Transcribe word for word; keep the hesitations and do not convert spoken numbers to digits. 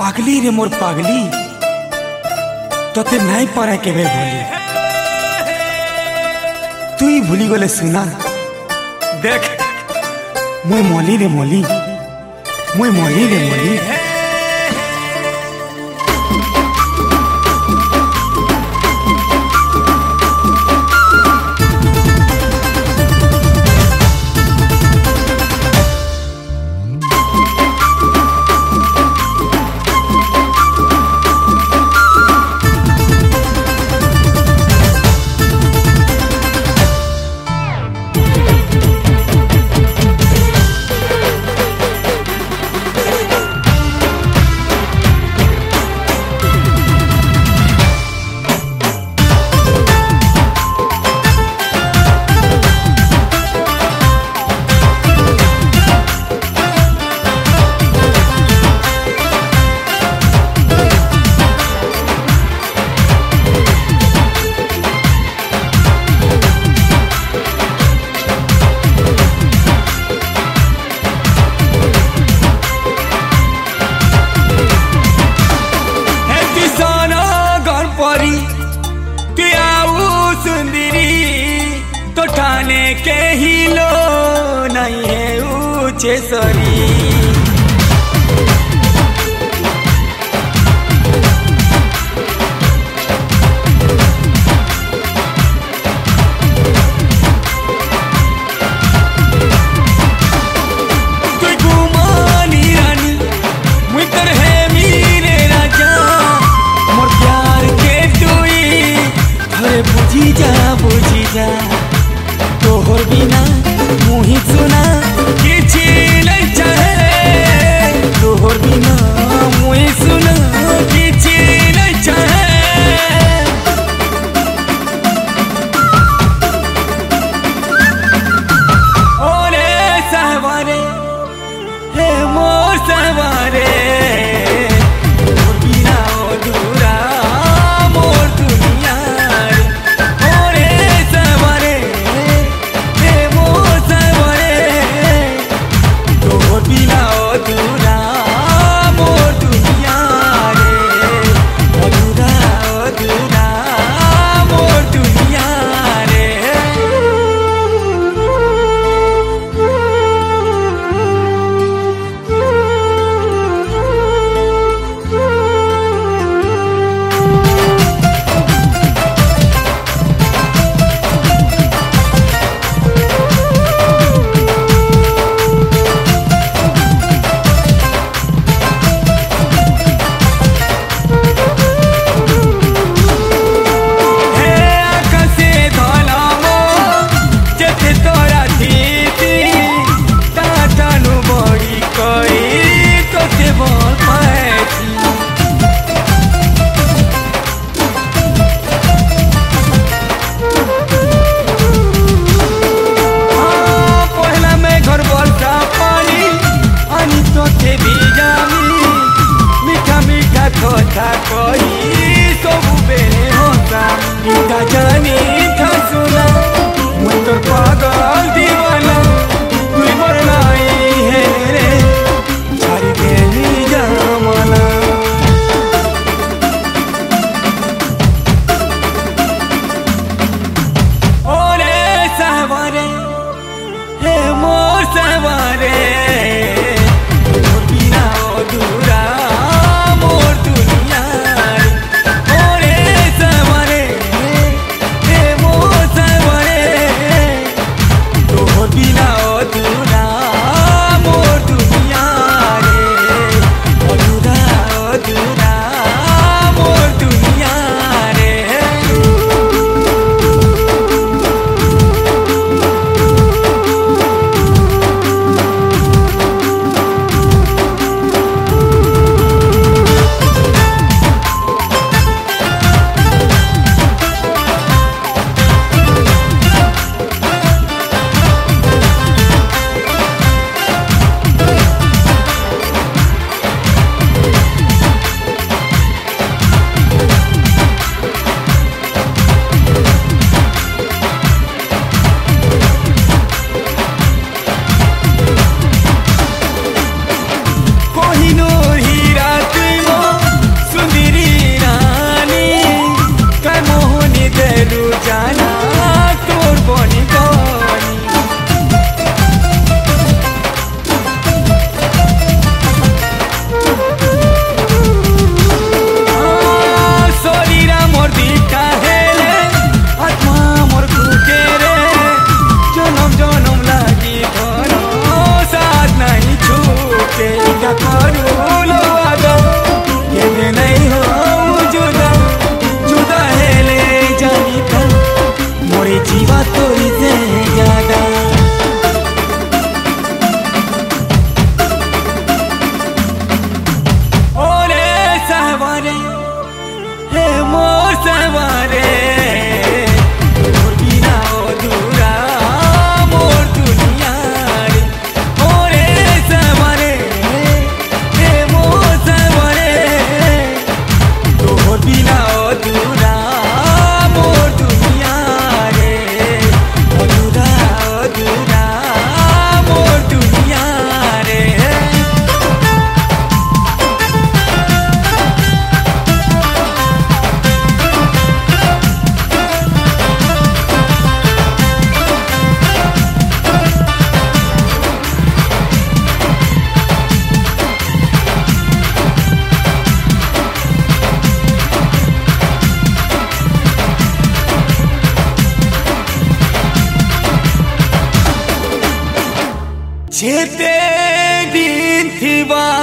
पागली रे मोर पागली तोते नहीं पड़े के बेर भूली तू ही भूली गले सुना देख मुई मोली रे मोली मुई मोली रे मोली तो ठाने के ही लो नहीं है ऊंचे सरी बुझी जा बुझी जा तोहर बिना मुही सुना किछि नहीं चाहे तोहर बिना मुही सुना किछि नहीं चाहे ओरे सहवारे हे मोर सहवारे तोहर बिना अधूरा मोर दुनिया কথা কই সবু বেনে হতা ইটা জানি থা সুনা মুই তোর পাগল দিওয়ানা তুই মোর নাই হে রে ছাড়ি দেলি জামানা ওরে সাহবারে হে মোর সাহবারে তোর বিনা অধুরা मोर दुनिया ओरे सवारे हे अधूरा मोर दुनिया रे अधूरा अधूरा मोर दुनिया रे जेते दिन थी